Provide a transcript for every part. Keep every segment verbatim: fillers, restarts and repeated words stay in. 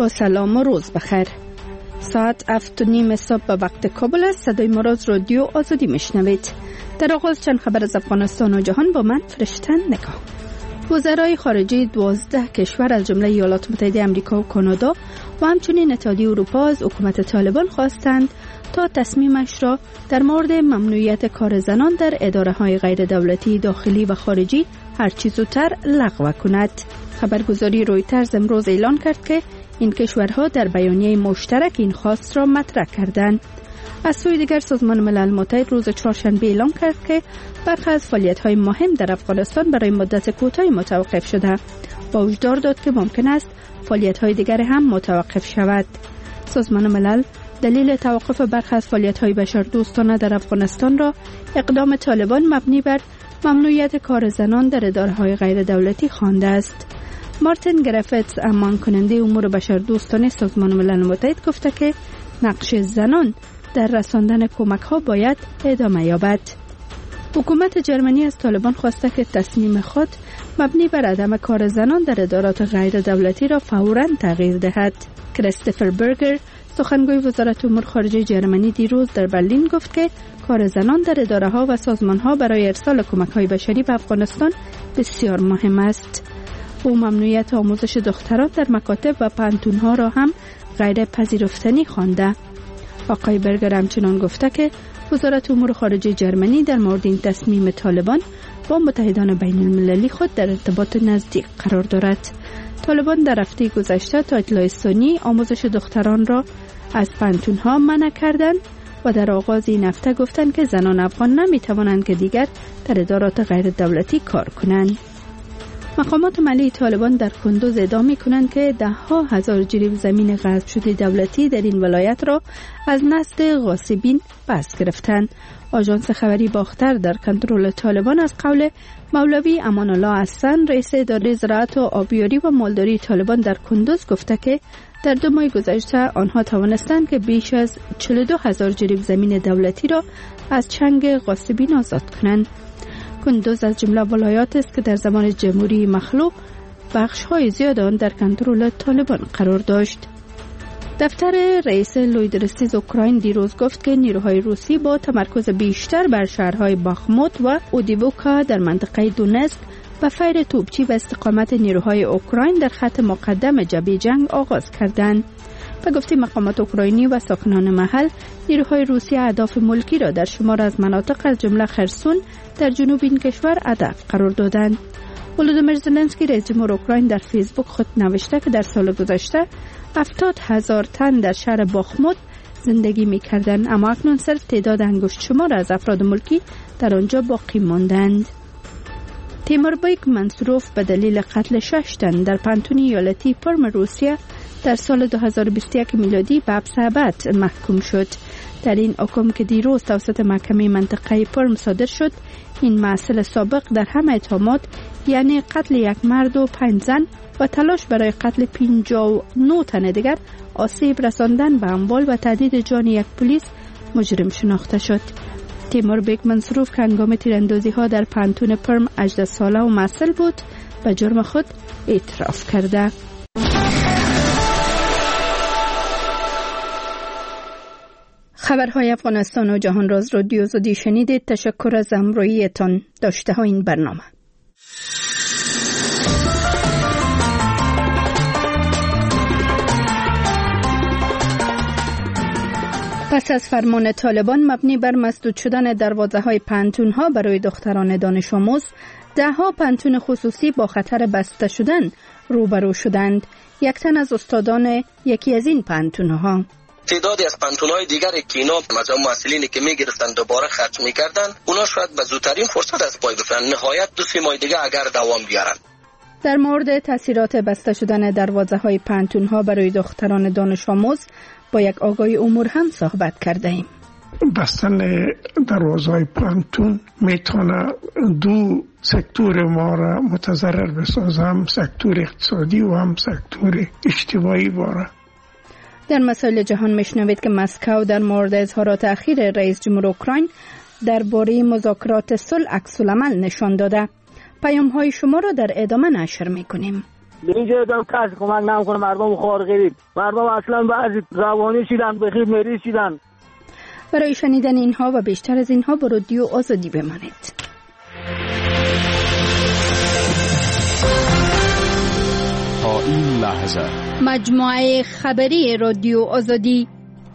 با سلام و روز بخیر. ساعت هفت و نیم صبح به وقت کابل است. صدای ما را از رادیو آزادی میشنوید. در آغاز چند خبر از افغانستان و جهان با من فرشتن نگاه. وزرای خارجه دوازده کشور از جمله ایالات متحده آمریکا و کانادا و همچنین اتحادیه اروپا از حکومت طالبان خواستند تا تصمیمش را در مورد ممنوعیت کار زنان در اداره‌های غیر دولتی داخلی و خارجی هر چه زودتر لغو کند. خبرگزاری رویترز امروز اعلان کرد که این کشورها در بیانیه مشترک این خواست را مطرح کردند. از سوی دیگر سازمان ملل متحد روز چهارشنبه اعلام کرد که برخی از فعالیت‌های مهم در افغانستان برای مدت کوتاهی متوقف شده و هشدار داد که ممکن است فعالیت‌های دیگر هم متوقف شود. سازمان ملل دلیل توقف برخی از فعالیت‌های بشردوستانه در افغانستان را اقدام طالبان مبنی بر ممنوعیت کار زنان در اداره‌های غیر دولتی خوانده است. مارتین گریفیتس امان کننده امور بشردوستانه سازمان ملل متحد گفته که نقش زنان در رساندن کمک‌ها باید ادامه یابد. حکومت جرمنی از طالبان خواسته که تصمیم خود مبنی بر عدم کار زنان در ادارات غیر دولتی را فوراً تغییر دهد. کریستوفر برگر سخنگوی وزارت امور خارجه جرمنی دیروز در برلین گفت که کار زنان در اداره‌ها و سازمان‌ها برای ارسال کمک‌های بشری به افغانستان بسیار مهم است. او ممنوعیت آموزش دختران در مکاتب و پانتون‌ها را هم غیر پذیرفتنی خوانده. آقای برگر همچنان گفته که وزارت امور خارجه جرمنی در مورد این تصمیم طالبان با متحدان بین المللی خود در ارتباط نزدیک قرار دارد. طالبان در هفته گذشته تا اطلاع ثانی آموزش دختران را از پانتون‌ها منع کردند و در آغاز این هفته گفتند که زنان افغان نمی توانند که دیگر در ادارات غیر دولتی کار کنند. مقامات محلی طالبان در کندوز ادعا می‌کنند که ده ها هزار جریب زمین غصب شده دولتی در این ولایت را از نزد غاصبین پس گرفتند. آژانس خبری باختر در کنترل طالبان از قول مولوی امان الله حسن رئیس اداره زراعت و آبیاری و مالداری طالبان در کندوز گفته که در دو ماه گذشته آنها توانستند که بیش از چهل و دو هزار جریب زمین دولتی را از چنگ غاصبین آزاد کنند. کندوز از جمله ولایات است که در زمان جمهوری مخلوع بخش‌های زیاد آن در کنترل طالبان قرار داشت. دفتر رئیس لویدرستیز اوکراین دیروز گفت که نیروهای روسی با تمرکز بیشتر بر شهرهای باخموت و اودیوکا در منطقه دونتسک و فیر توپچی و استقامت نیروهای اوکراین در خط مقدم جبهه جنگ آغاز کردند. به گفته مقامات اوکراینی و ساکنان محل، نیروهای روسی اهداف ملکی را در شمار از مناطق از جمله خرسون در جنوب این کشور هدف قرار دادند. ولودیمیر زلنسکی رئیس جمهور اوکراین در فیسبوک خود نوشته که در سال گذشته هفتاد هزار تن در شهر باخموت زندگی می‌کردند، اما اکنون صرف تعداد انگشت شمار از افراد ملکی در آنجا باقی ماندند. تیموربیک منصوروف به دلیل قتل شش تن در پانتون ایالتی پرم روسیه در سال دو هزار و بیست و یک میلادی به حبس ابد محکوم شد. در این حکم که دیروز توسط محکمه منطقه پرم صادر شد، این مسئول سابق در همه اتهامات یعنی قتل یک مرد و پنج زن و تلاش برای قتل پنجاه و نه تن دیگر، آسیب رساندن به اموال و تهدید جان یک پلیس مجرم شناخته شد. تیموربیک منصوروف که هنگام تیراندازی ها در پانتون پرم هجده ساله و مسئول بود به جرم خود اعتراف کرده. خبرهای افغانستان و جهان را از رادیو آزادی شنیدید. تشکر از همراهیتان. داشته ها این برنامه. پس از فرمان طالبان مبنی بر مسدود شدن دروازه های پانتون ها برای دختران دانش آموز، ده ها پانتون خصوصی با خطر بسته شدن روبرو شدند. یک تن از استادان یکی از این پانتون ها: تعدادی از پانتون‌های دیگری که اینا مثلا محصلینی که می‌گرفتن دوباره خرج می‌کردن، اونا شاید به زودترین فرصت از پای بفرن، نهایت دو سه ماه دیگه اگر دوام بیارن. در مورد تاثیرات بسته شدن دروازه‌های پانتون‌ها برای دختران دانش آموز با یک آگاهی امور هم صحبت کردیم. بستن دروازه‌های پانتون میتونه دو سکتور ما را متضرر بسازه، هم سکتور اقتصادی و هم سکتور اجتماعی باره. در مسائل جهان میشنوید که مسکو در مورد اظهارات اخیر رئیس جمهور اوکراین درباره مذاکرات صلح عکس‌العمل نشان داده. پیام‌های شما را در ادامه نشر می‌کنیم. به اینجا دم کسی کمک نمیکنه، مردم خوار غریب، مردم اصلا بعضی روانی شدن، بخیر مریض شدن. برای شنیدن اینها و بیشتر از اینها با رادیو آزادی بمانید. تا این لحظه مجموعه خبری رادیو آزادی.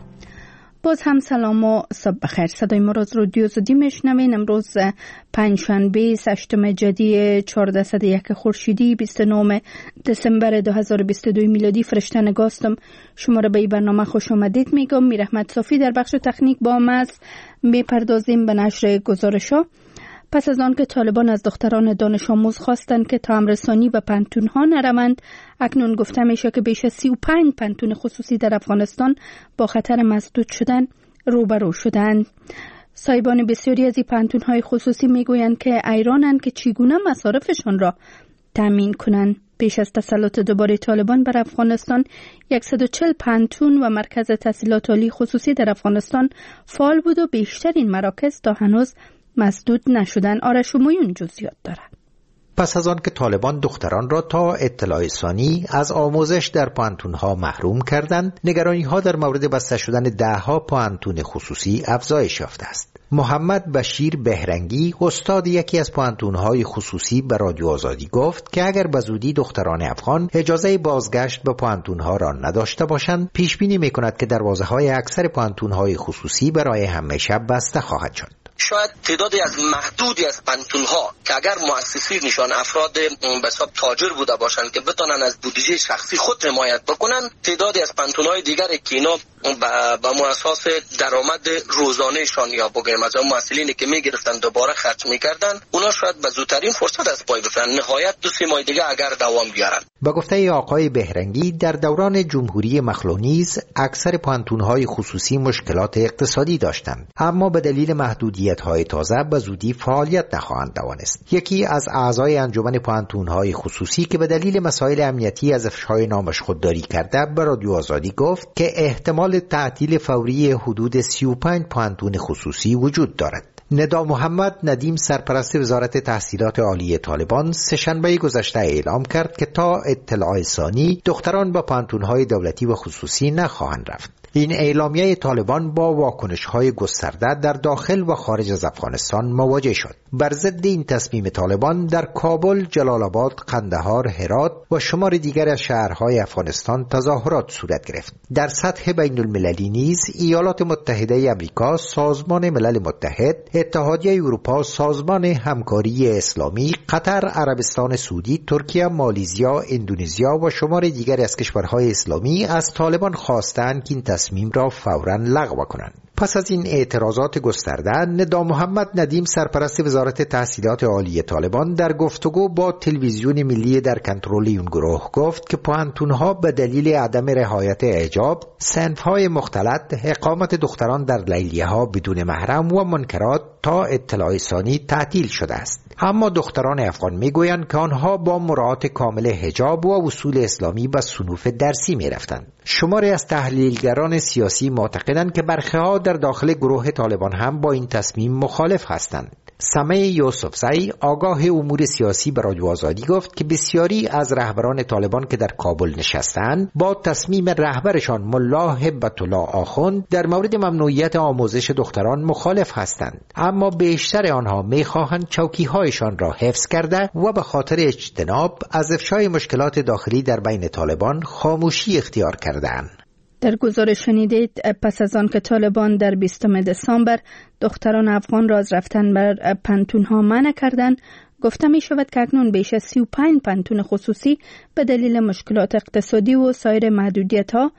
باز هم سلام و صبح بخیر. صدای ما را از رادیو آزادی میشنوین. امروز پنجشنبه هشتم جدی چهارصد و یک خورشیدی بیست و نه دسامبر دو هزار و بیست و دو میلادی. فرشته نگاستم شما را به این برنامه خوش آمدید میگم. میرحمت صافی در بخش تکنیک با ما است. میپردازیم به نشر گزارش‌ها. پس از آن که طالبان از دختران دانش آموز خواستند که تا امرسانی به پانتون‌ها نروند، اکنون گفته میشه که بیش از سی و پنج پانتون خصوصی در افغانستان با خطر مسدود شدن روبرو شدند. صاحبان بسیاری از این پانتون‌های خصوصی میگویند که ایرانند که چگونه مصارفشان را تامین کنند. پیش از تسلط دوباره طالبان بر افغانستان صد و چهل پانتون و مرکز تحصیلات عالی خصوصی در افغانستان فعال بود و بیشترین مراکز تا هنوز مسدود نشدن. آرش مویون جزئیات دارد. پس از آن که طالبان دختران را تا اطلاع ثانی از آموزش در پانتون‌ها محروم کردند، نگرانی‌ها در مورد بسته شدن ده‌ها پانتون خصوصی افزایش یافته است. محمد بشیر بهرنگی، استاد یکی از پانتون‌های خصوصی، به رادیو آزادی گفت که اگر به زودی دختران افغان اجازه بازگشت به پانتون‌ها را نداشته باشند، پیش بینی می‌کند که دروازه‌های اکثر پانتون‌های خصوصی برای همیشه بسته خواهد شد. شاید تعدادی از محدودی از پانتون‌ها که اگر مؤسسینشان افراد به حساب تاجر بوده باشند که بتونن از بودجه شخصی خود حمایت بکنن، تعدادی از پانتون‌های دیگر که اینا با اساس درآمد روزانه‌شان یا بگیم از مسئولینی که میگرفتن دوباره خرج میکردن، اونا شاید به زودترین فرصت از پای بفرن، نهایت دو سه ماه دیگه اگر دوام بیارن. با گفته آقای بهرنگی، در دوران جمهوری مخلونیز اکثر پانتون‌های خصوصی مشکلات اقتصادی داشتند، اما به دلیل محدودیت‌های تازه به زودی فعالیت نخواهند توانست. یکی از اعضای انجمن پانتون‌های خصوصی که به دلیل مسائل امنیتی از افشای نامش خودداری کرده، به رادیو آزادی گفت که احتمال تعطیل فوری حدود ثلاث و پنج پانتون خصوصی وجود دارد. ندا محمد ندیم، سرپرست وزارت تحصیلات عالی طالبان، سه‌شنبه گذشته اعلام کرد که تا اطلاع ثانی دختران با پانتون‌های دولتی و خصوصی نخواهند رفت. این اعلامیه طالبان با واکنش‌های گسترده در داخل و خارج از افغانستان مواجه شد. بر ضد این تصمیم طالبان در کابل، جلال آباد، قندهار، هرات و شمار دیگر از شهرهای افغانستان تظاهرات صورت گرفت. در سطح بین المللی نیز ایالات متحده آمریکا، سازمان ملل متحد، اتحادیه اروپا، سازمان همکاری اسلامی، قطر، عربستان سعودی، ترکیه، مالزیا، اندونزیا و شمار دیگر از کشورهای اسلامی از طالبان خواستند که این تصمیم را فوراً لغو کنند. پس از این اعتراضات گسترده، ندا محمد ندیم، سرپرست وزارت تحصیلات عالی طالبان، در گفتگو با تلویزیون ملی در کنترل این گروه گفت که پانتون‌ها به دلیل عدم رعایت حجاب، صنف‌های مختلط، اقامت دختران در لیلیه‌ها بدون محرم و منکرات تا اطلاع ثانی تعطیل شده است. اما دختران افغان میگویند که آنها با مراعات کامل حجاب و اصول اسلامی به صنوف درسی میرفتند. شماری از تحلیلگران سیاسی معتقدند که برخی‌ها در داخل گروه طالبان هم با این تصمیم مخالف هستند. سمع یوسفزی، آگاه امور سیاسی، به رادیو آزادی گفت که بسیاری از رهبران طالبان که در کابل نشستند با تصمیم رهبرشان ملا هبت الله آخوند در مورد ممنوعیت آموزش دختران مخالف هستند، اما بیشتر آنها می‌خواهند چوکی‌هایشان را حفظ کرده و به خاطر اجتناب از افشای مشکلات داخلی در بین طالبان خاموشی اختیار کردند. در گزارش شنیدید پس از آن که طالبان در بیستم دسامبر دختران افغان را از رفتن بر پانتون‌ها منع کردند، گفته می شود که اکنون بیش از سی و پنج پانتون خصوصی به دلیل مشکلات اقتصادی و سایر محدودیت‌ها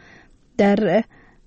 در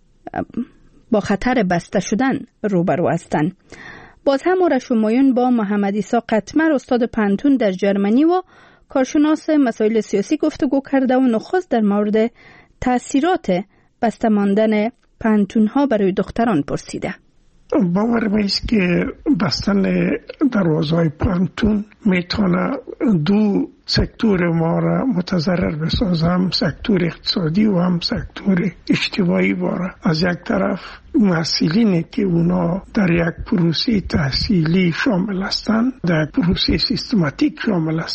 با خطر بسته شدن روبرو هستند. باز هم آرش مویون با محمد عیسی قطمر، استاد پانتون در جرمنی و کارشناس مسائل سیاسی گفتگو کرده و نخست در مورد تأثیرات بسته ماندن پانتون‌ها برای دختران پرسیده. باور میست که بستن دروازه‌های پانتون میتونه دو سکتور ما را متضرر بسازه، هم سکتور اقتصادی و هم سکتور اجتماعی باره. از یک طرف محصلینی که اونا در یک پروسه تحصیلی شامل هستند، در یک پروسه سیستماتیک شامل هستند،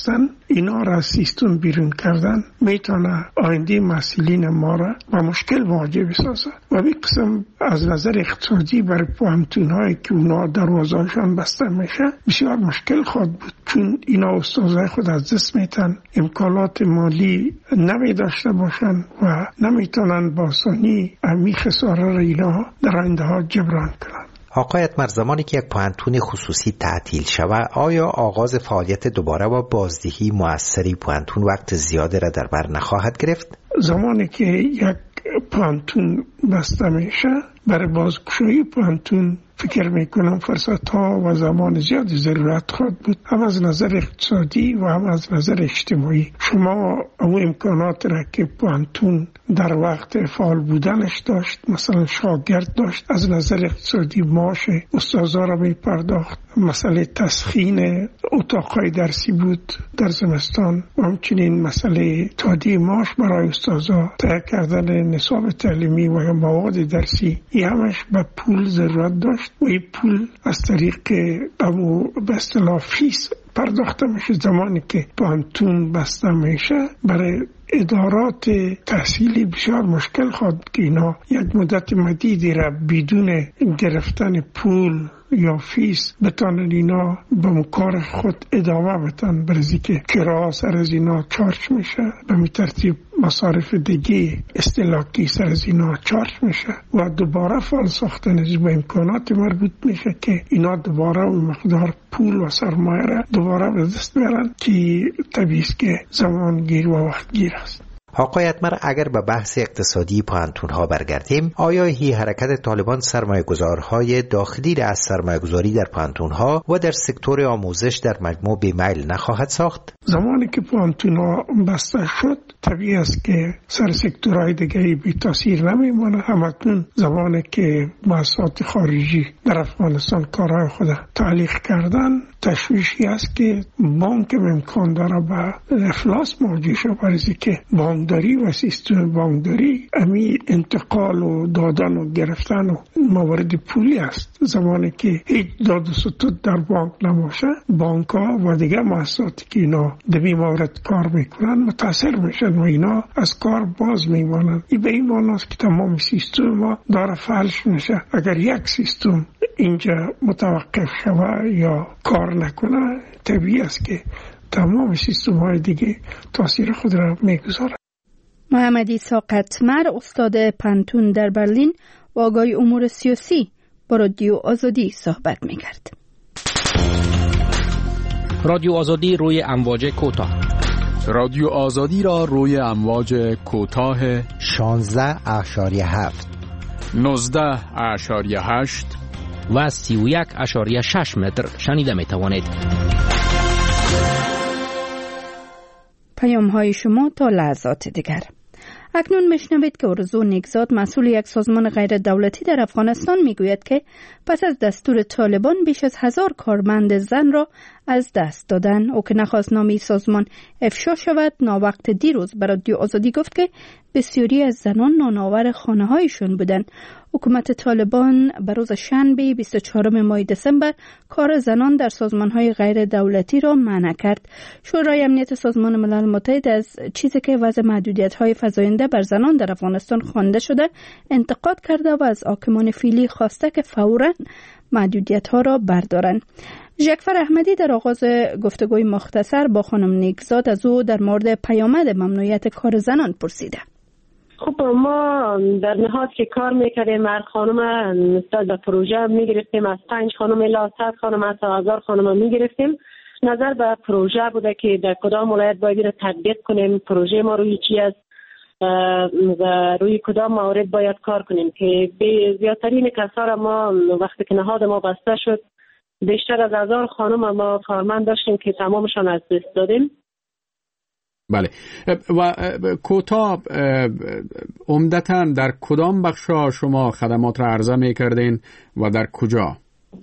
اینا را از سیستم بیرون کردن میتونه آینده مسئولین ما را با مشکل مواجه بسازه و به قسم از نظر اقتصادی برای پوهنتون‌هایی که اونا دروازه‌شان بسته میشه بسیار مشکل خواهد بود، چون اینا استادای خود از دست میتن، امکانات مالی نمی داشته باشن و نمیتونن با آسانی امی خساره را اینا در آینده ها جبران کنن. آقای اتمر، زمانی که یک پوهنتون خصوصی تعطیل شود، آیا آغاز فعالیت دوباره با بازدهی مؤثری پوهنتون وقت زیاده را در بر نخواهد گرفت؟ زمانی که یک پوهنتون بسته میشه، برای بازگشایی پوهنتون فکر میکنم فرصت ها و زمان زیادی ضرورت خواهد بود، هم از نظر اقتصادی و هم از نظر اجتماعی. شما اون امکانات را که پوهنتون در وقت فعال بودنش داشت، مثلا شاگرد داشت، از نظر اقتصادی معاش استادا را می پرداخت، مسئله تسخین اتاقهای درسی بود در زمستان و همچنین مسئله تادیه معاش برای استادا، تهیه کردن نصاب تعلیمی و مواد درسی، این همش به پول ضرورت داشت و این پول از طریق ابو به اصطلاح فیس پرداخته میشه. زمانی که پوهنتون بسته میشه، برای ادارات تحصیلی بسیار مشکل خواهد که اینا یک مدت مدیدی را بدون گرفتن پول یا فیس بتانن اینا به کار خود ادامه بتن، برزی که کرا سر از اینا چارج میشه، به می ترتیب مصارف دیگه استلاکی سر از اینا چارج میشه و دوباره فعال ساختن از به امکانات مربوط میشه که اینا دوباره و مقدار پول و سرمایه را دوباره به دست بیارن که طبیعی است که زمان گیر و وقت گیر است. آقای اتمر، اگر به بحث اقتصادی پوهنتون‌ها برگردیم، آیا هی حرکت طالبان سرمایه‌گذارهای داخلی را از سرمایه‌گذاری در پوهنتون‌ها و در سکتور آموزش در مجموع بی‌میل نخواهد ساخت؟ زمانی که پوهنتون‌ها بسته شد، طبیعی است که سر سکتورهای دیگری بی تاثیر نمیمونه. همکنون زمانی که مؤسسات خارجی در افغانستان کارهای خود تعلیق کردن، تشویشی است که بانک امکان داره به افلاس مواجه شود، برای که بانکداری و سیستم بانکداری امی انتقال و دادن و گرفتن و موارد پولی است. زمانی که هیچ داد و ستود در بانک نباشه، بانک ها و دیگه مؤسساتی که اینا در این مورد کار میکنن متاثر میشن و اینا از کار باز میمانن. این به این معنی است که تمام سیستم ما داره فلج میشه. اگر یک سیستم اینجا متوقف شود یا کار نکنه، طبیعی است که تمام سیستم های دیگه تاثیر خود را میگذاره. محمد ایسا اتمر، استاد پانتون در برلین و آگای امور سیاسی، با رادیو آزادی صحبت میکرد. رادیو آزادی روی امواج کوتاه. رادیو آزادی را روی امواج کوتاه شانزده اشاریه هفت، نوزده اشاریه هشت و سی و یک اشاریه شش متر شنیده می توانید. پیام های شما تا لحظات دیگر. اکنون میشنوید که ارزو نیکزاد، مسئول یک سازمان غیر دولتی در افغانستان، میگوید که پس از دستور طالبان بیش از هزار کارمند زن را از دست دادن. او که نخواست نامی سازمان افشا شود، ناوقت دیروز برای رادیو آزادی گفت که بسیاری از زنان نانآور خانه هایشون بودن. حکومت طالبان به روز شنبه بیست و چهارم ماه دسامبر کار زنان در سازمان‌های غیر دولتی را منع کرد. شورای امنیت سازمان ملل متحد از چیزی که وضع محدودیت‌های فزاینده بر زنان در افغانستان خوانده شده انتقاد کرده و از حاکمان فعلی خواسته که فوراً محدودیت‌ها را بردارند. ژکفر احمدی در آغاز گفتگوی مختصر با خانم نیکزاد از او در مورد پیامد ممنوعیت کار زنان پرسیده. خب ما در نهاد که کار میکردیم، هر خانم نسبت به پروژه میگرفتیم، از پنج خانم الی صد خانم از هزار خانم میگرفتیم. نظر به پروژه بوده که در کدام ولایت باید را تطبیق کنیم، پروژه ما روی چی است و روی کدام موارد باید کار کنیم که به زیادترین کسا را ما وقتی که نهاد ما بسته شد بیشتر از هزار خانم ما کارمند داشتیم که تمامشان از دست دادیم. بله. و کوتاه عمدتاً در کدام بخشا شما خدمات را عرضه می‌کردین و در کجا؟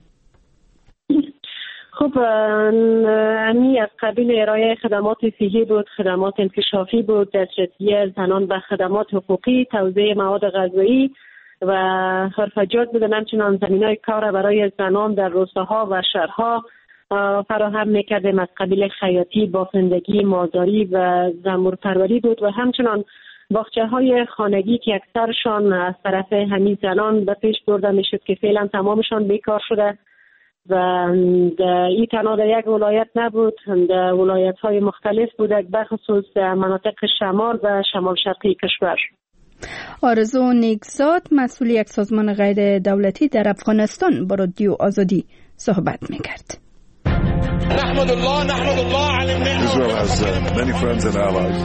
خب امی از قبیل ارائه خدمات صحی بود، خدمات انکشافی بود، دسترسی زنان به خدمات حقوقی، توزیع مواد غذایی و حرفجات بودن. همچنان زمینای کار برای زنان در روستاها و شهرها فراهم میکردیم. از قبیل خیاطی، بافندگی، مازاری و زنبور پروری بود و همچنان باغچه های خانگی که اکثرشان از طرف همین زنان به پیش برده میشد که فعلا تمامشان بیکار شده و این تنها در یک ولایت نبود، در ولایت های مختلف بود، بخصوص مناطق شمال و شمال شرقی کشور. آرزو نیکزاد مسئول یک سازمان غیر دولتی در افغانستان با رادیو آزادی صحبت میکرد. نحمد الله نحمد الله على النعمة. Israel has uh, many friends and allies.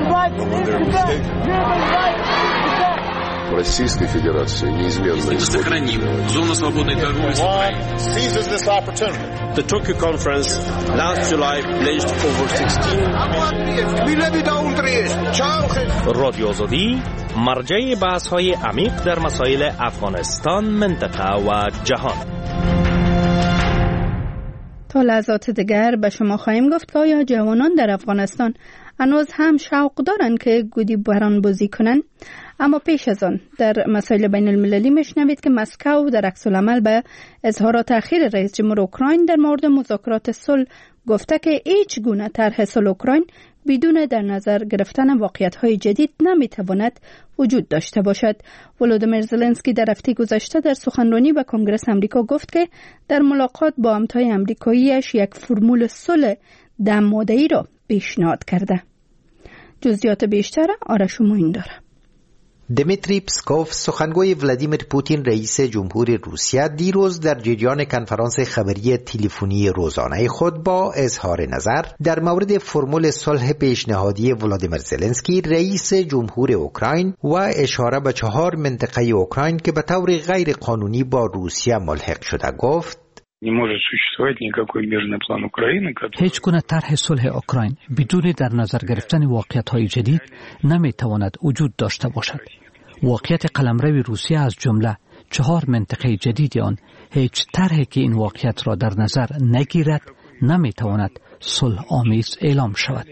Российской Федерации неизменно сохраним зону свободной торговли с Украиной. Seizes this opportunity. The Tokyo conference last July pledged over sixteen. رادیو آزادی مرجع بحث‌های عمیق در مسائل افغانستان، منطقه و جهان. تا لحظات دیگر به شما خواهیم گفت که آیا جوانان در افغانستان هنوز هم شوق دارند که گودی باران بازی کنند؟ اما پیش از آن در مسائل بین المللی میشنوید که مسکو در عکس العمل به اظهارات اخیر رئیس جمهور اوکراین در مورد مذاکرات صلح گفته که هیچ گونه طرح صلح اوکراین بدون در نظر گرفتن واقعیت‌های جدید نمیتواند وجود داشته باشد. ولودیمیر زلنسکی در هفته گذشته در سخنرانی به کنگره آمریکا گفت که در ملاقات با همتای آمریکایی‌اش یک فرمول صلح ده ماده‌ای را پیشنهاد کرده. جزئیات بیشتر آرش موین داره. دمیتری پسکوف سخنگوی ولادیمیر پوتین رئیس جمهور روسیه دیروز در جریان کنفرانس خبری تلفنی روزانه خود با اظهار نظر در مورد فرمول صلح پیشنهادی ولودیمیر زلنسکی رئیس جمهور اوکراین و اشاره به چهار منطقه اوکراین که به طور غیر قانونی با روسیه ملحق شده گفت هیچ گونه طرح صلح اوکراین بدون در نظر گرفتن واقعیت‌های جدید نمی‌تواند وجود داشته باشد. واقعیت قلمرو روسیه از جمله چهار منطقه جدید آن هیچ طرحی که این واقعیت را در نظر نگیرد نمی‌تواند صلح آمیز اعلام شود.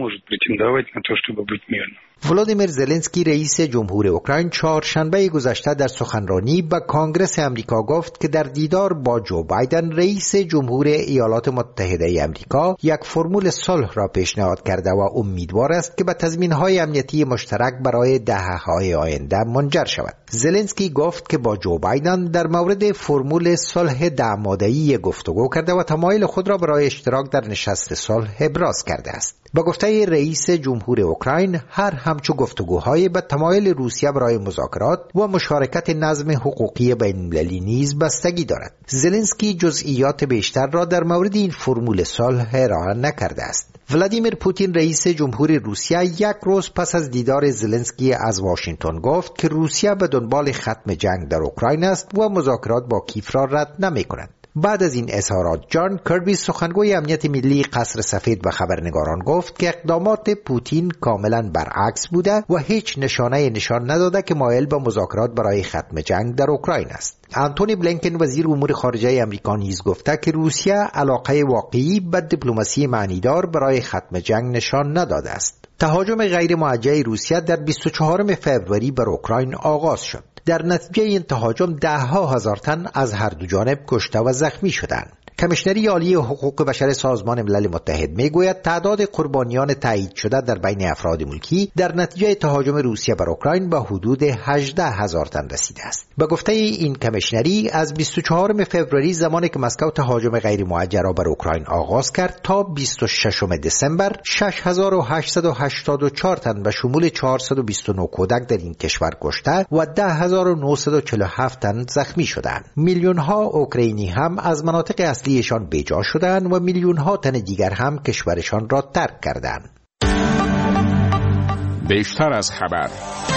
ولودیمیر زلنسکی رئیس جمهور اوکراین چهارشنبه گذشته در سخنرانی به کنگره آمریکا گفت که در دیدار با جو بایدن رئیس جمهور ایالات متحده آمریکا یک فرمول صلح را پیشنهاد کرده و امیدوار است که به تضمین‌های امنیتی مشترک برای دهه‌های آینده منجر شود. زلنسکی گفت که با جو بایدن در مورد فرمول صلح ده ماده‌ای گفتگو کرده و تمایل خود را برای اشتراک در نشست صلح ابراز کرده است. با گفته رئیس جمهور اوکراین هر همچو گفتگوهای به تمایل روسیه برای مذاکرات و مشارکت نظم حقوقی بین‌المللی نیز بستگی دارد. زلنسکی جزئیات بیشتر را در مورد این فرمول صلح ارائه نکرده است. ولادیمیر پوتین رئیس جمهور روسیه یک روز پس از دیدار زلنسکی از واشنگتن گفت که روسیه به دنبال ختم جنگ در اوکراین است و مذاکرات با کیف را رد نمی‌کند. بعد از این اظهارات جان کربی سخنگوی امنیت ملی قصر سفید به خبرنگاران گفت که اقدامات پوتین کاملا برعکس بوده و هیچ نشانه نشان نداده که مایل به مذاکرات برای ختم جنگ در اوکراین است. آنتونی بلینکن وزیر امور خارجه آمریکا نیز گفته که روسیه علاقه واقعی به دیپلماسی معنیدار برای ختم جنگ نشان نداده است. تهاجم غیر موجه روسیه در بیست و چهارم فوریه بر اوکراین آغاز شد. در نتیجه این تهاجم ده ها هزار تن از هر دو جانب کشته و زخمی شدند. کمیشنری عالی حقوق بشر سازمان ملل متحد میگوید تعداد قربانیان تایید شده در بین افراد ملکی در نتیجه تهاجم روسیه بر اوکراین به حدود هجده هزار تن رسیده است. به گفته این کمیشنری از بیست و چهارم فوریه زمانی که مسکو تهاجم غیر موجه را بر اوکراین آغاز کرد تا بیست و ششم دسامبر شش هزار و هشتصد و هشتاد و چهار تن به شمول چهارصد و بیست و نه کودک در این کشور کشته و ده هزار و نهصد و چهل و هفت تن زخمی شدند. میلیون ها اوکراینی هم از مناطق اصلی ایشان بیجا شدند و میلیون ها تن دیگر هم کشورشان را ترک کردند. بیشتر از خبر.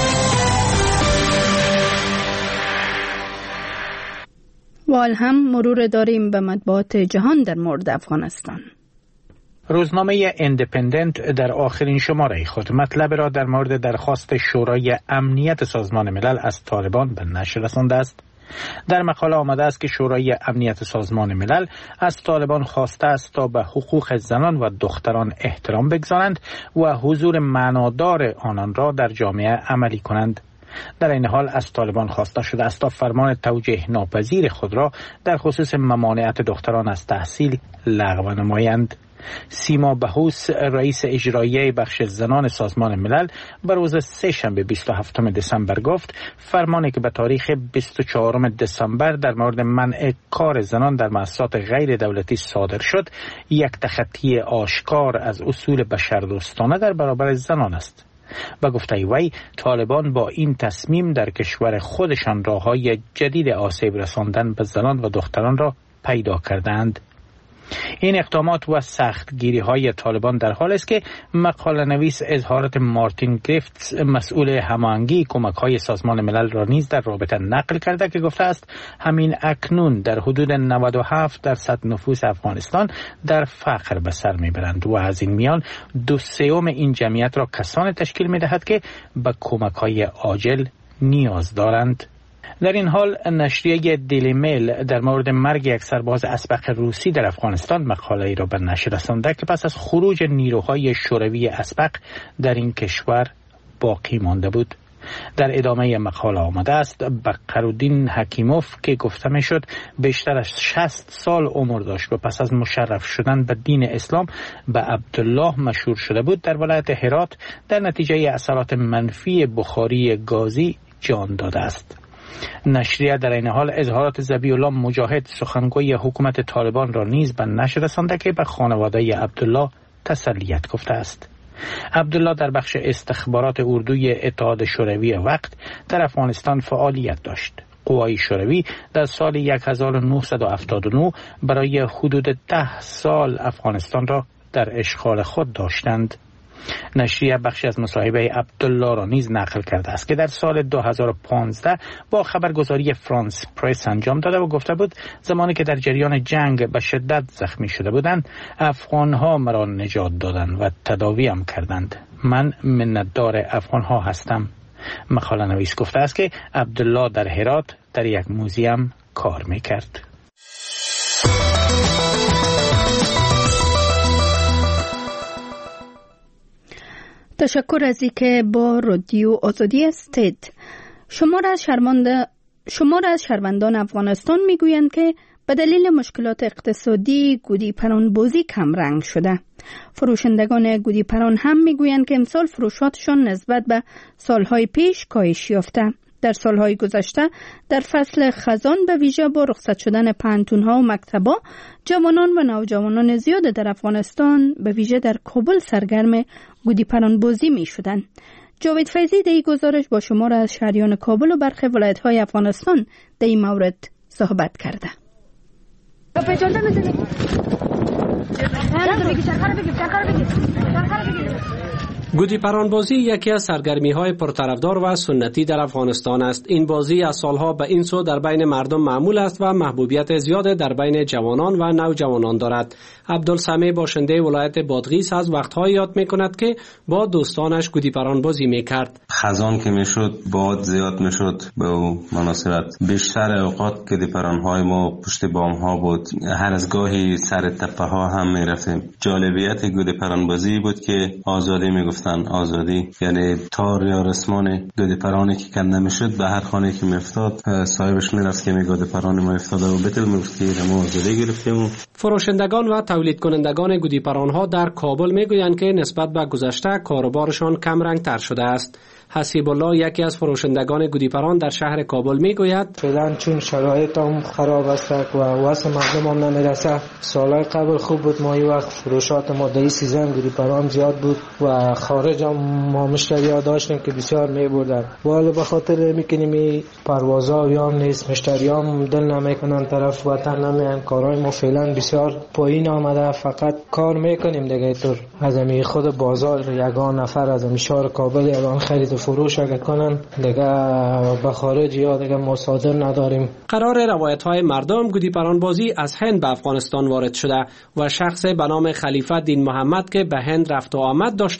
وال هم مرور داریم به مطبوعات جهان در مورد افغانستان. روزنامه اندپندنت در آخرین شماره خود مطلب را در مورد درخواست شورای امنیت سازمان ملل از طالبان به نشر رسانده است. در مقاله آمده است که شورای امنیت سازمان ملل از طالبان خواسته است تا به حقوق زنان و دختران احترام بگذارند و حضور معنادار آنان را در جامعه عملی کنند. در این حال از طالبان خواسته شده است تا فرمان توجیه ناپذیر خود را در خصوص ممانعت دختران از تحصیل لغو نمایند. سیما بهوس رئیس اجرایی بخش زنان سازمان ملل بر روز سه شنبه بیست و هفتم دسامبر گفت فرمانی که به تاریخ بیست و چهارم دسامبر در مورد منع کار زنان در مؤسسات غیر دولتی صادر شد یک تخطی آشکار از اصول بشردوستانه در برابر زنان است. با گفته وی طالبان با این تصمیم در کشور خودشان راههای جدید آسیب رساندن به زنان و دختران را پیدا کردند. این اقدامات و سختگیری های طالبان در حال است که مقاله نویس اظهارات مارتین گریفتس مسئول هماهنگی کمک های سازمان ملل را نیز در رابطه نقل کرده که گفته است همین اکنون در حدود نود و هفت درصد نفوس افغانستان در فقر به سر میبرند و از این میان دو سوم این جمعیت را کسانی تشکیل میدهد که به کمک های عاجل نیاز دارند. در این حال نشریه دیلی میل در مورد مرگ یک سرباز اسبق روسی در افغانستان مقاله ای را به نشر رسانده که پس از خروج نیروهای شوروی اسبق در این کشور باقی مانده بود. در ادامه مقاله آمده است بقرالدین حکیموف که گفته می شد بیشتر از شصت سال عمر داشت و پس از مشرف شدن به دین اسلام به عبدالله مشهور شده بود در ولایت هرات در نتیجه اثرات منفی بخاری گازی جان داده است. نشریه در این حال اظهارات ذبیح الله مجاهد سخنگوی حکومت طالبان را نیز به نشر رسانده که به خانواده عبدالله تسلیت گفته است. عبدالله در بخش استخبارات اردوی اتحاد شوروی وقت در افغانستان فعالیت داشت. قوای شوروی در سال هزار و نهصد و هفتاد و نه برای حدود ده سال افغانستان را در اشغال خود داشتند. نشریه بخشی از مصاحبه عبدالله را نیز نقل کرده است که در سال دو هزار و پانزده با خبرگزاری فرانس پرس انجام داده و گفته بود زمانی که در جریان جنگ به شدت زخمی شده بودند افغانها مرا نجات دادند و تداویم کردند. من منتدار افغانها هستم. مقاله نویس گفته است که عبدالله در هرات در یک موزیم کار میکرد. تشکر از اینکه با رادیو آزادی هستید. شمار از شهروندان شمار از شهروندان افغانستان میگویند که به دلیل مشکلات اقتصادی گودی پران بازی کم رنگ شده. فروشندگان گودی پران هم میگویند که امسال فروشاتشان نسبت به سالهای پیش کاهش یافته. در سالهای گذشته در فصل خزان به ویژه با رخصت شدن پانتون‌ها و مکتب‌ها جوانان و نوجوانان زیاد در افغانستان به ویژه در کابل سرگرم گودی پران بازی می‌شدند. جاوید فیضی در این گزارش با شمار از شهریان کابل و برخی ولایت‌های افغانستان در این مورد صحبت کرده. گودی پران بازی یکی از سرگرمی‌های پرطرفدار و سنتی در افغانستان است. این بازی از سالها به این سو در بین مردم معمول است و محبوبیت زیاد در بین جوانان و نوجوانان دارد. عبدالسمیع باشنده ولایت بادغیس از وقت‌های یاد می‌کند که با دوستانش گودی پران بازی می‌کرد. خزان که میشد باد زیاد میشد به مناسبت بیشتر اوقات گودی پران‌های ما پشت بام‌ها بود. هر از گاهی سر تپه‌ها هم می‌رفتیم. جالبیت گودی پران بازی بود که آزادی می‌گفت آزادی، یعنی تار یا رسمان گودی پرانی که کنده میشد به هر خانه که میافتاد صاحبش میرفت که می گودی پران ما افتاده و بتل میگفت که ما آزادی گرفتیم. فروشندگان و تولید کنندگان گودی پران ها در کابل میگویند که نسبت به گذشته کاروبارشان کم رنگ تر شده است. حسیب الله یکی از فروشندگان گودی پران در شهر کابل میگوید فعلا چون شرایط هم خراب است و واسه مردم هم نمیرسه. سالهای قبل خوب بود، ما این وقت فروشات ما در این سیزن گودی پران زیاد بود و خارج هم ما مشتری ها داشتیم که بسیار میبردن. ولی به خاطر میکنیم پروازها یا هم نیست، مشتری هم دل نمیکنن طرف وطن نمیان. کارهای ما فعلا بسیار پایین آمده، فقط کار میکنیم دیگه. طور از امی خود بازار یگان نفر از امی شهر کابل یگان خرید فروش اگه کنن دیگه به خارج یا دیگه مصادر نداریم. قرار روایت های مردم گودی پران بازی از هند به افغانستان وارد شده و شخص به نام خلیفه دین محمد که به هند رفت و آمد داشته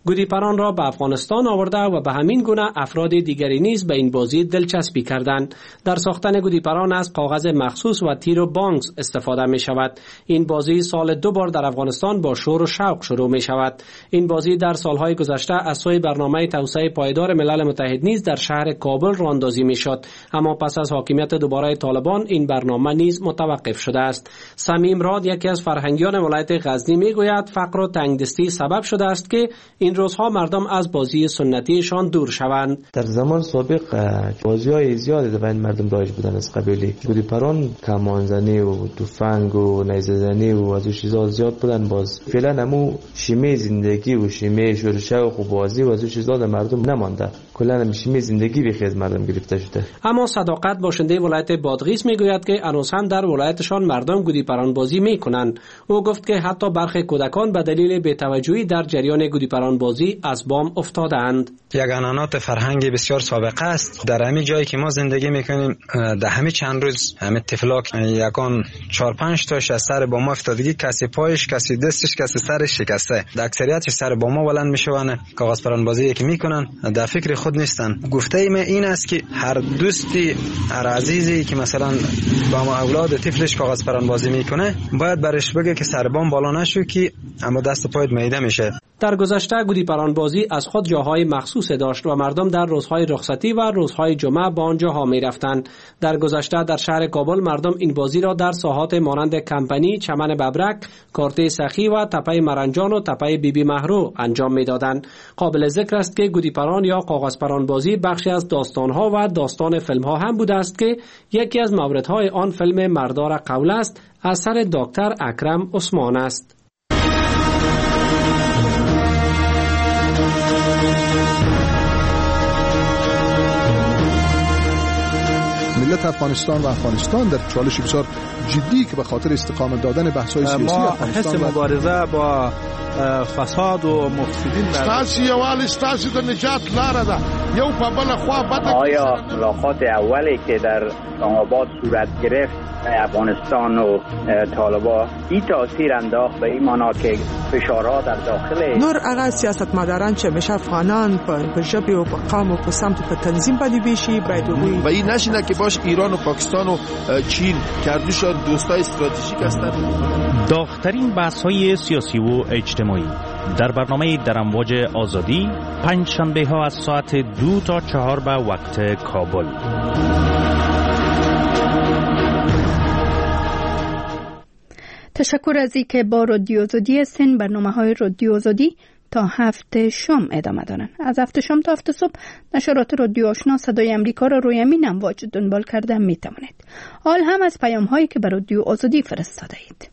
گودیپران را به افغانستان آورده و به همین گونه افراد دیگری نیز به این بازی دلچسپی کردند. در ساختن گودیپران از کاغذ مخصوص و تیر و بانگز استفاده می شود. این بازی سال دو بار در افغانستان با شور و شوق شروع می شود. این بازی در سالهای گذشته از سوی برنامه توسعه پایدار ملل متحد نیز در شهر کابل راه اندازی می شد، اما پس از حاکمیت دوباره طالبان این برنامه نیز متوقف شده است. سمیم راد، یکی از فرهنگیان ولایت غزنی، می گوید فقر و تنگدستی سبب شده است که این روزها مردم از بازی سنتیشان دور شوند. در زمان سابق بازی‌های زیادی در بین مردم رایج بودن از قبیل گودیپران، کمانزنی و تفنگ و نیزه زنی و از چیزا زیاد بودن. باز فعلا همو شیمه زندگی و شیمه شور و شوق و بازی و از چیزا در مردم نمانده. کلا هم شیمه زندگی به خیز مردم گرفته شده. اما صداقت باشنده ولایت بادغیس میگوید که هنوز هم در ولایتشان مردم گودیپران بازی میکنند. او گفت که حتی برخی کودکان به دلیل بی‌توجهی در جریان گودیپران بازی از بام افتادند. یک عنعنات فرهنگی بسیار سابقه است. در همین جایی که ما زندگی میکنیم در همین چند روز همین طفلاک یکان چهار پنج تاش از سر بام افتادگی، کسی پایش، کسی دستش، کسی سرش شکسته. در اکثریت سر بام بلند میشوند، کاغذ پران بازی که میکنن در فکر خود نیستن. گفته ایم این است که هر دوستی، هر عزیزی که مثلا با ما اولاد طفلش کاغذ پران بازی میکنه باید برش بگه که سر بام بالا نشو که اما دست پایت میده میشه. در گذشته گودیپران بازی از خود جاهای مخصوص داشت و مردم در روزهای رخصتی و روزهای جمعه به آنجاها میرفتند. در گذشته در شهر کابل مردم این بازی را در ساحات مانند کمپنی، چمن ببرک، کارته سخی و تپه مرنجان و تپه بی بی مهرو انجام میدادند. قابل ذکر است که گودیپران یا کاغذ پران بازی بخشی از داستانها و داستان فیلمها هم بوده است که یکی از موردهای آن فیلم مردار قول است اثر دکتر اکرم عثمان است. ملت افغانستان و افغانستان در چالش بسیار جدی که به خاطر استقامت دادن بحث‌های سیاسی افغانستان حس مبارزه با فساد و مفسدین ستاسي یوال ستاسي د نجات لاره ده. یو په بل خوا بده. آیا ملاقات اولی که در اسلام آباد صورت گرفت افغانستان و طالبان این تاثیر انداخت به این معنا که فشارها در داخل نور هغه سیاستمداران چې مشه افغانان په ژبه او په قوم او په سمت په تنظیم باندې بشي باید وي و این نشینه که باش ایران و پاکستان و چین کردوشان دوستای استراتژیک هستند. داغ‌ترین بحث‌های سیاسی و اجتماعی در برنامه در امواج آزادی پنج شنبه ها از ساعت دو تا چهار به وقت کابل. تشکر از اینکه با رادیو آزادی هستین. برنامه های رادیو آزادی تا هفت شام ادامه دارن. از هفت شام تا هفت صبح نشرات رادیو آشنا صدای امریکا را روی امین امواج دنبال کرده می توانید. حال هم از پیام هایی که به رادیو آزادی فرستاده اید.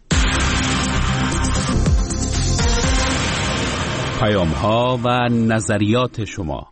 پیام ها و نظریات شما.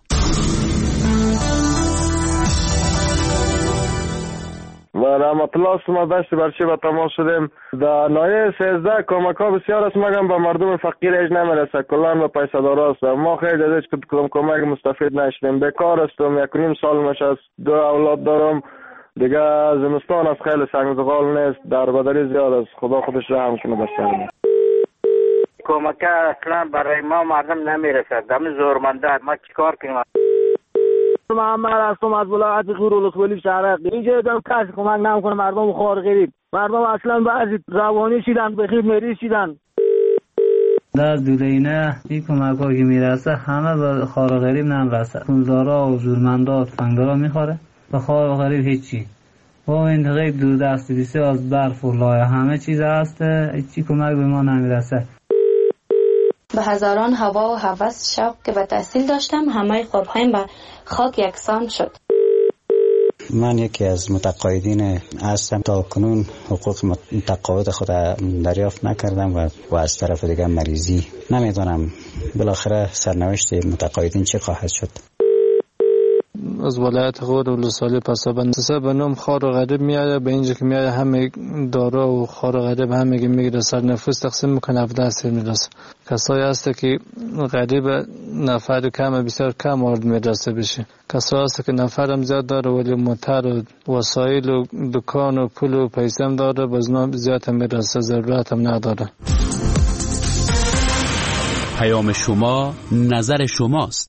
و رحمت الله سما داشت برچه به تماس شدیم. در نایه سیزده کمک ها بسیار است مگم به مردم فقیر ایج نمیرسه، کلان به پیسه دار است. ما خیلی از ایج کدوم کمک مستفید نشدیم. بیکار استم، یک نیم سال میشه است، دو اولاد دارم دیگه. زمستان از خیلی سنگزغال نیست، در بدری زیاد است. خدا خودش رحم کنه بسیار. کمک اصلا برای ما مردم نمیرسه، دم زورمنده. ما چیکار کنیم؟ محمد هستم از ولایت غور ولسوالی شهرک. اینجا دارم کسی کمک نمیکنه مردم خوار غریب. مردم اصلا بعضی روانی شدن، بخیر مریض شدن. در دولینه این کمک ها که میرسه همه به خوار غریب نمیرسه. پولدارا و زورمندا فنگدارا میخوره، به خوار غریب هیچی. با این غیب دور دست بسیار از برف و لایه همه چیز هست، هیچی کمک به ما نمیرسه. به هزاران هوا و هوس شوق که به تحصیل داشتم همه خوابهایم به خاک یکسان شد. من یکی از متقاعدین هستم. تا کنون حقوق متقاعد خود دریافت نکردم و, و از طرف دیگه مریضی. نمیدونم بالاخره سرنوشت متقاعدین چه خواهد شد. از ولایت غور ولسوالی پسابند سه بنام خار و غریب میاد. به اینجا که میاد همه دارا و خار و غریب همه که میگیره سر نفوس تقسیم میکنه هفده است میرسه. کسایی هست که غریب نفر کم بسیار کم وارد میرسه بشه. کسایی هست که نفرم زیاد داره ولی موتر و وسایل و دکان و پول و پیسه هم داره باز زیاد هم میرسه، ضرورت هم نداره. پیام شما نظر شماست.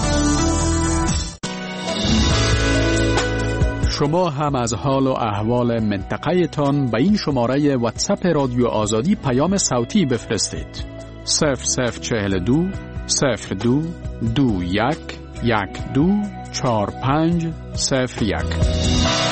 شما هم از حال و احوال منطقه تان به این شماره واتساپ رادیو آزادی پیام صوتی بفرستید. صفر صفر چهل دو صفر دو دو یک یک دو چهار پنج صفر یک.